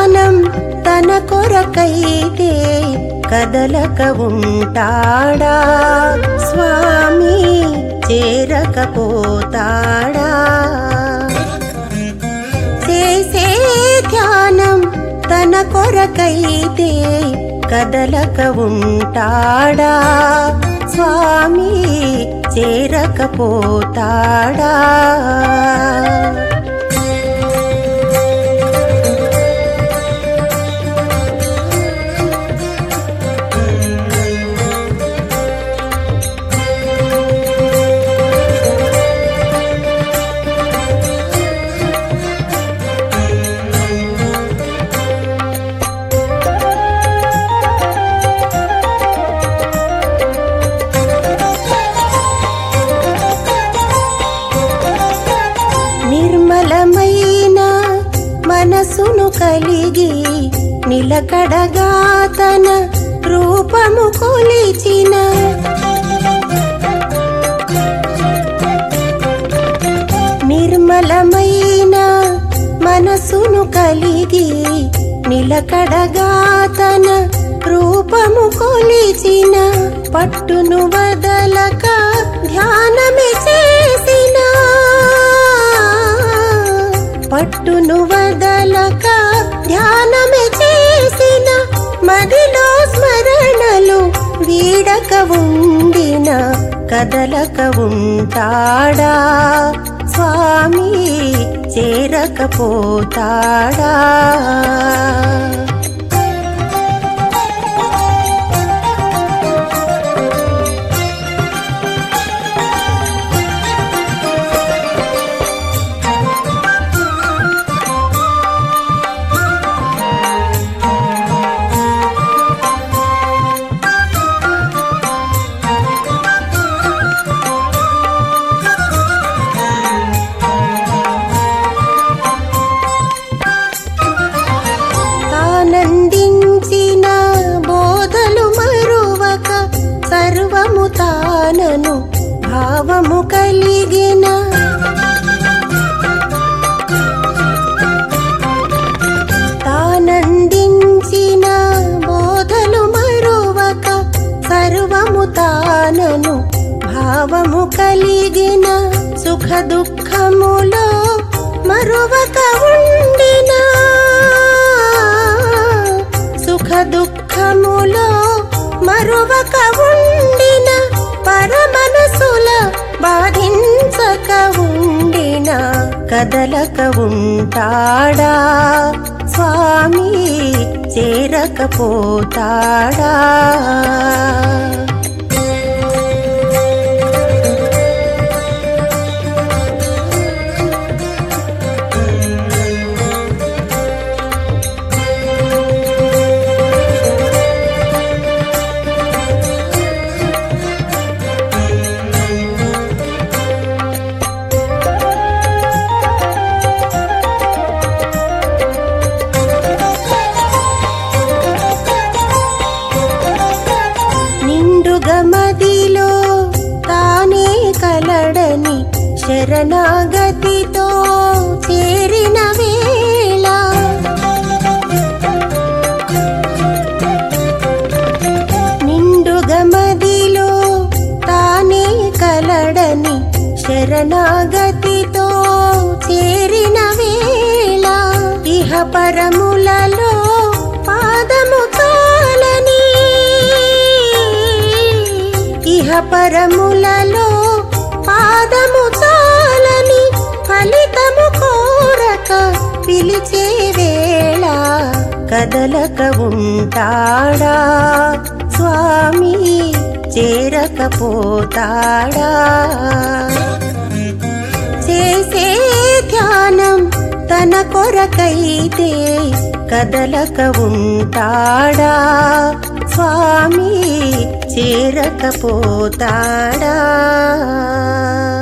ధ్యానం తన కొరకైతే కదలక ఉంటాడా స్వామి చేరకపోతాడా చేసే ధ్యానం తన కొరకైతే కదలక ఉంటాడా స్వామి చేరకపోతాడా నిర్మలమైన మనసును కలిగి నిలకడగా తన రూపము కొలిచిన నిర్మలమైన మనసును కలిగి నిలకడగా తన రూపము కొలిచిన పట్టును వదలక ధ్యానమే చేసిన పట్టును వదలక ధ్యానమే చేసిన మదిలో స్మరణలు వీడక ఉండిన కదలక ఉంటాడా స్వామి చేరకపోతాడా నందించిన బోధలు మరువక సర్వము తానను భావము కలిగిన తానందించిన బోధలు మరువక సర్వము తానను భావము కలిగిన సుఖ దుఃఖములో మరువక ఉండిన సుఖ దుఃఖములో మరువక ఉండిన పరమనసుల బాధించక ఉండిన కదలక ఉంటాడా స్వామి చేరకపోతాడా మదిలో తానే కలడని శరణాగతితో చేరిన వేళ నిండుగ మదిలో తానే కలడని శరణాగతితో చేరిన వేళ ఇహ పరములలో పాదము కాలని ఇహ పరములలో పాదము చాలని ఫలితము కోరక పిలిచే వేళ కదలక ఉంటాడా స్వామి చేరకపోతాడా చేసే ధ్యానం తన కొరకైతే కదలక ఉంటాడా స్వామి చేరకపోతాడా